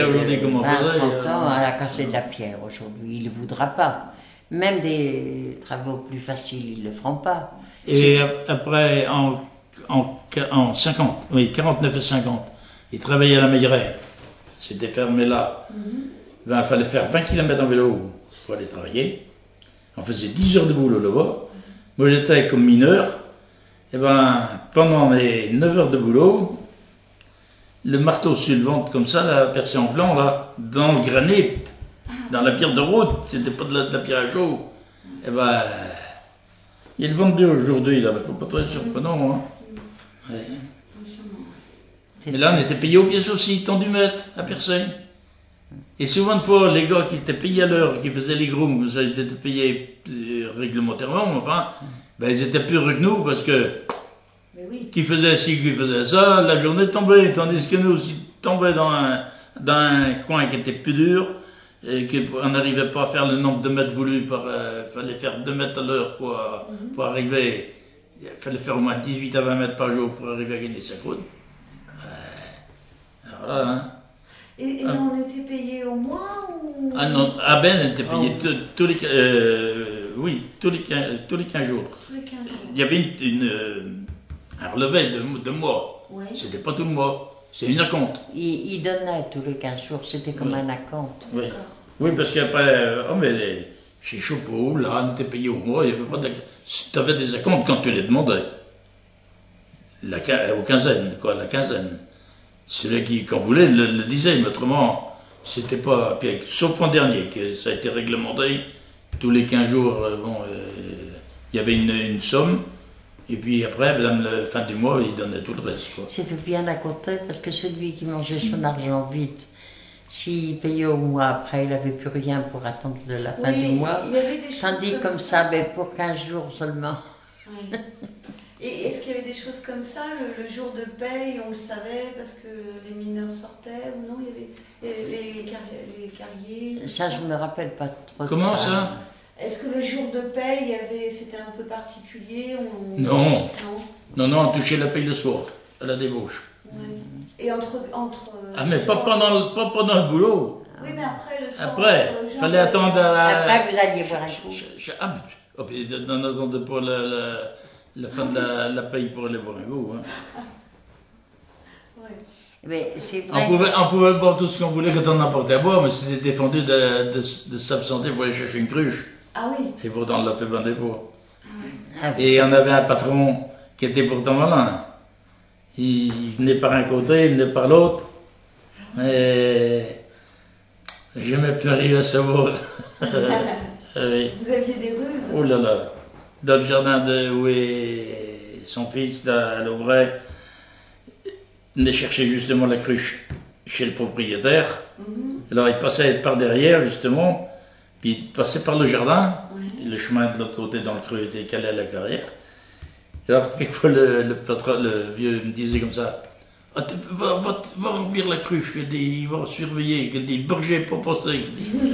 pierre aujourd'hui, comment on 20, faisait 30 ans à la casser de la pierre aujourd'hui. Il ne voudra pas. Même des travaux plus faciles, ils ne le feront pas. Et après, en 50, oui, 49 et 50, il travaillait à la Meilleraie. C'était fermé là. Ben, il fallait faire 20 km en vélo pour aller travailler. On faisait 10 heures de boulot là-bas. Moi, j'étais comme mineur. Et ben, pendant mes 9 heures de boulot, le marteau sur le ventre comme ça, là, percé en blanc, là, dans le granit, dans la pierre de route, c'était pas de la pierre à chaud. Et ben, ils le vendent bien aujourd'hui, là, mais faut pas très surprenant, hein. Ouais. Mais là, on était payé aux pièces aussi, tant du mètre, à percer. Et souvent de fois, les gars qui étaient payés à l'heure, qui faisaient les grooms, ça, ils étaient payés réglementairement, enfin, ben, ils étaient plus heureux que nous, parce que qui faisait ci, qui faisait ça, la journée tombait, tandis que nous aussi tombions dans un coin qui était plus dur, et qu'on n'arrivait pas à faire le nombre de mètres voulus, fallait faire 2 mètres à l'heure pour arriver, il fallait faire au moins 18 à 20 mètres par jour pour arriver à gagner sa croûte. Voilà, hein. Et là, on était payé au mois ou... Ah non, à Ben, on était payé tous les 15 jours. Tous les 15 jours. Il y avait un relevé de mois. Ouais. C'était pas tout le mois, c'est une acompte. Il donnait tous les 15 jours, c'était comme un acompte. Oui. Oui, parce qu'après, chez Chopeau, là, on était payé au mois, il n'y avait pas d'acompte. Tu avais des acomptes quand tu les demandais. Aux quinzaines, quoi, la quinzaine. Celui qui, quand voulait, le disait, mais autrement, c'était pas. Puis, sauf l'an dernier, que ça a été réglementé, tous les 15 jours, il y avait une somme, et puis après, la fin du mois, il donnait tout le reste. C'était bien à côté, parce que celui qui mangeait son argent vite, s'il payait au mois après, il n'avait plus rien pour attendre la fin du mois. Il y avait des choses tandis comme ça, mais pour 15 jours seulement. Oui. Et est-ce qu'il y avait des choses comme ça, le jour de paye, on le savait parce que les mineurs sortaient ou non? Il y avait les carriers. Ça, je ne me rappelle pas trop. Comment ça? Est-ce que le jour de paye, c'était un peu particulier? Non. Non, on touchait la paye le soir, à la débauche. Ouais. Et entre ah, mais pas pendant le boulot. Oui, mais après, le soir. Après, il fallait attendre Après, vous alliez voir un coup. On attendait pas la fin de la paye pour aller voir un coup. Hein. Ouais. Mais c'est vrai. On pouvait boire tout ce qu'on voulait quand on emportait à boire, mais c'était défendu de s'absenter pour aller chercher une cruche. Ah oui. Et pourtant, on l'a fait bander pour. Ah, Et on avait un patron qui était pourtant malin. Il venait par un côté, il venait par l'autre. Et j'ai même plus arrivé à savoir. Oui. Vous aviez des ruses? Oh là là. Dans le jardin où est son fils, à l'Aubray, il venait chercher justement la cruche chez le propriétaire. Alors il passait par derrière justement, puis il passait par le jardin. Et le chemin de l'autre côté dans le creux était calé à la carrière. Et alors quelquefois le vieux me disait comme ça, ah, va remplir la cruche, il va surveiller, il dit, Berger, pas passer.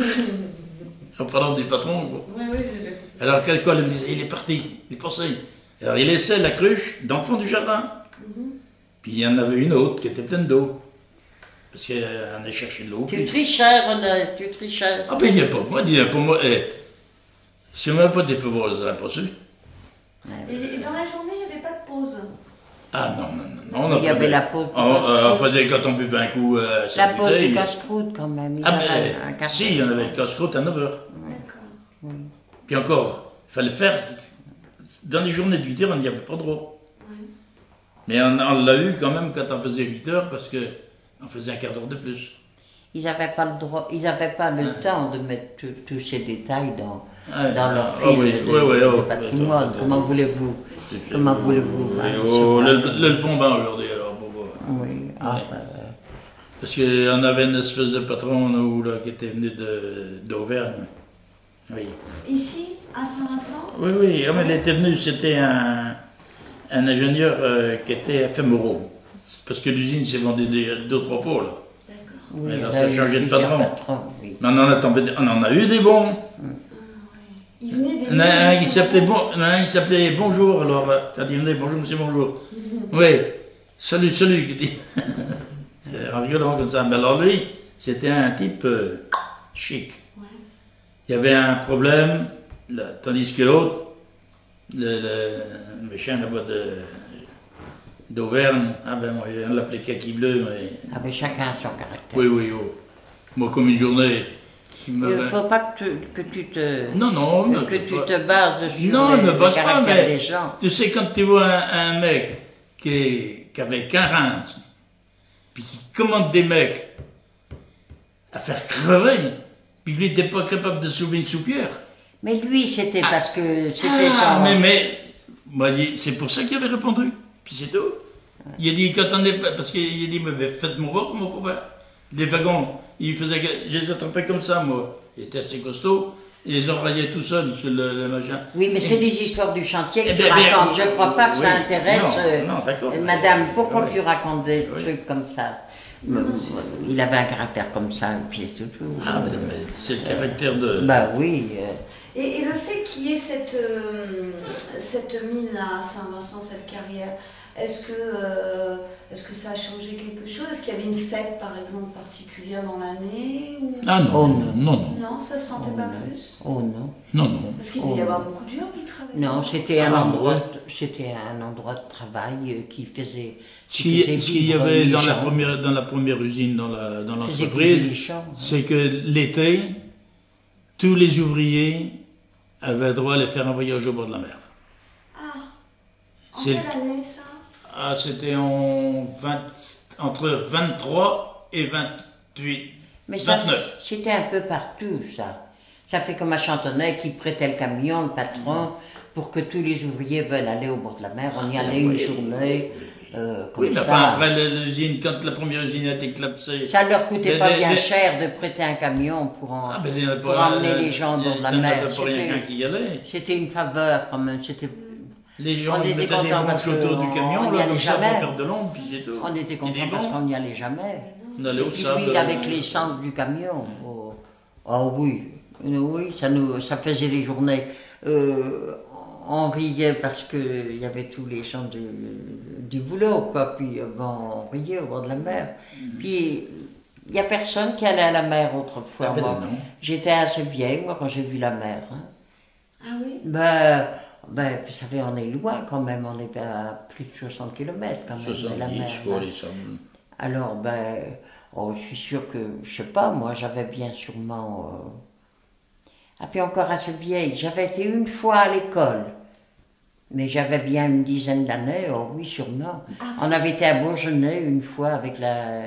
En parlant du patron. Oui, alors quelquefois il me disait, il est parti, il est passé. Alors il laissait la cruche dans le fond du jardin. Puis il y en avait une autre qui était pleine d'eau. Parce qu'elle allait chercher de l'eau. Tu trichais, René, tu trichais. Ah ben il n'y a pas moi, si on n'a pas des pouvoirs, ça n'a pas su. Et dans la journée, il n'y avait pas de pause? Ah non. Il y avait la pause du casse-croûte. Quand on buvait un coup, la pause du casse-croûte quand même. Si, il y en avait le casse-croûte à 9h. D'accord. Puis encore, il fallait faire, dans les journées de 8h, on n'y avait pas droit. Mais on l'a eu quand même quand on faisait 8h, parce qu'on faisait un quart d'heure de plus. Ils n'avaient pas le droit, ils n'avaient pas le temps de mettre tous ces détails dans leur film de patrimoine. Comment voulez-vous? Comment voulez-vous? Le fond bain aujourd'hui, alors, pour voir. Oui. Parce qu'on avait une espèce de patron, nous, là, qui était venu d'Auvergne. Oui. Ici, à Saint-Vincent? Oui, mais il était venu, c'était un ingénieur qui était éphéméraux. Parce que l'usine s'est vendue 2-3 fois, là. Oui, alors, ça a changé de patron. Oui. Mais on en a eu des bons. Il venait des... Il s'appelait Bonjour, alors quand il venait, bonjour monsieur, bonjour. Oui, salut, il dit. En rigolant comme ça. Mais alors lui, c'était un type chic. Ouais. Il y avait un problème, là, tandis que l'autre, le méchant là-bas d'Auvergne, ah ben moi, on l'appelait kaki bleu, mais... Ah ben chacun a son caractère. Oui, oui, oh. Moi, comme une journée... Il ne faut pas que tu te... Non, que tu te bases sur ne base le pas, caractère mais des gens. tu sais, quand tu vois un mec qui avait 40, puis qui commande des mecs à faire crever, puis lui n'était pas capable de soulever une soupière. Mais lui, c'était parce que c'était Ah, son... mais moi, c'est pour ça qu'il avait répondu, puis c'est tout. Ouais. Il a dit, quand on est... Parce qu'il a dit, mais faites-moi voir comment on peut faire. Les wagons, je les attrapais comme ça, moi. Ils étaient assez costauds. Ils les enrayaient tout seuls sur le machin. Oui, mais c'est des histoires du chantier que tu racontes. Je ne crois pas que ça intéresse madame. Pourquoi tu racontes des trucs comme ça? Il avait un caractère comme ça, et puis c'est tout. Ah, mais c'est le caractère de... Bah oui. Et le fait qu'il y ait cette mine à Saint-Vincent, cette carrière, est-ce que ça a changé quelque chose? Est-ce qu'il y avait une fête, par exemple, particulière dans l'année ou... Ah non, non. Non, ça se sentait pas plus? Oh non. Non. Parce qu'il devait y avoir beaucoup de gens qui travaillaient. Non, c'était un endroit de travail qui faisait... Il y avait dans la première usine, dans l'entreprise, c'est que l'été, tous les ouvriers avaient droit à aller faire un voyage au bord de la mer. Ah, en quelle année ça? Ah, c'était entre 23 et 28. Mais 29. C'était un peu partout, ça. Ça fait comme à Chantenay qui prêtait le camion, le patron, pour que tous les ouvriers veulent aller au bord de la mer. On y allait une journée. Oui, mais enfin, après l'usine, quand la première usine a été clapsée... Ça leur coûtait pas bien cher de prêter un camion pour emmener les gens au bord de la mer. C'était une faveur quand même. Les gens mettaient des branches autour du camion, là, comme ça, pour faire de l'ombre, puis c'est tout. On était contents parce qu'on n'y allait jamais. On allait au sable. Et puis avec l'essence du camion. Oh oui, ça faisait les journées. On riait parce qu'il y avait tous les gens du boulot, quoi. Puis on riait au bord de la mer. Puis il n'y a personne qui allait à la mer autrefois. J'étais assez vieille, moi, quand j'ai vu la mer. Hein. Ah oui? Vous savez, on est loin quand même, on est à plus de 60 km quand même 70, de la mer. Alors, je suis sûre que, je sais pas, moi j'avais bien sûrement... Ah, puis encore assez vieille, j'avais été une fois à l'école, mais j'avais bien une dizaine d'années, oh oui, sûrement. Ah. On avait été à Bourgenay une fois avec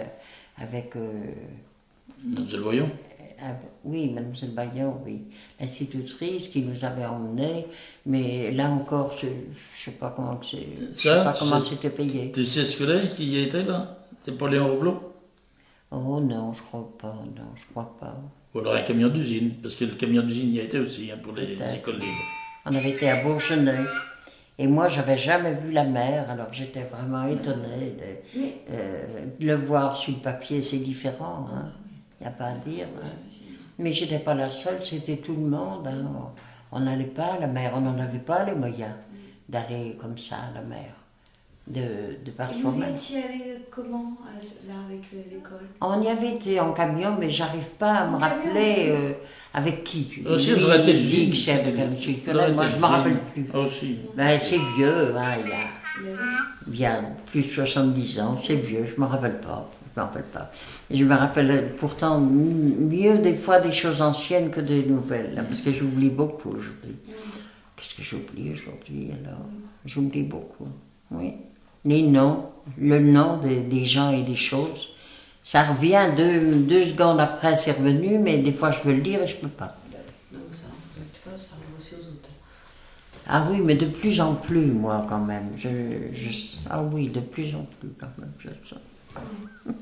Mademoiselle Voyon. Oui, Mademoiselle Bayon, oui. L'institutrice qui nous avait emmenés, mais là encore, je ne sais pas comment c'était payé. Tu sais ce que là, qui y était là? C'est pas Léon Rouvelot? Oh non, je crois pas, Ou alors un camion d'usine, parce que le camion d'usine y a été aussi, pour les écoles libres. On avait été à Bourgenay, et moi j'avais jamais vu la mer, alors j'étais vraiment étonnée de le voir sur le papier, c'est différent, hein. Il n'y a pas à dire. Hein. Mais je n'étais pas la seule, c'était tout le monde. Hein. On n'allait pas à la mer, on n'en avait pas les moyens d'aller comme ça à la mer, de par soi-même. Vous étiez allé comment, là, avec l'école? On y avait été en camion, mais j'arrive pas à me rappeler avec qui. Aussi, lui, il dit que c'est avec un monsieur qui connaît, moi je ne me rappelle plus. Aussi. C'est vieux, hein, il y a plus de 70 ans, c'est vieux, je ne me rappelle pas. Et je me rappelle pourtant mieux des fois des choses anciennes que des nouvelles, là, parce que j'oublie beaucoup aujourd'hui. Qu'est-ce que j'oublie aujourd'hui alors? J'oublie beaucoup, oui. Les noms, le nom des gens et des choses, ça revient deux secondes après, c'est revenu, mais des fois je veux le dire et je ne peux pas. Donc ça revient aussi aux autres. Ah oui, mais de plus en plus, moi, quand même. Ah oui, de plus en plus, quand même, je sens.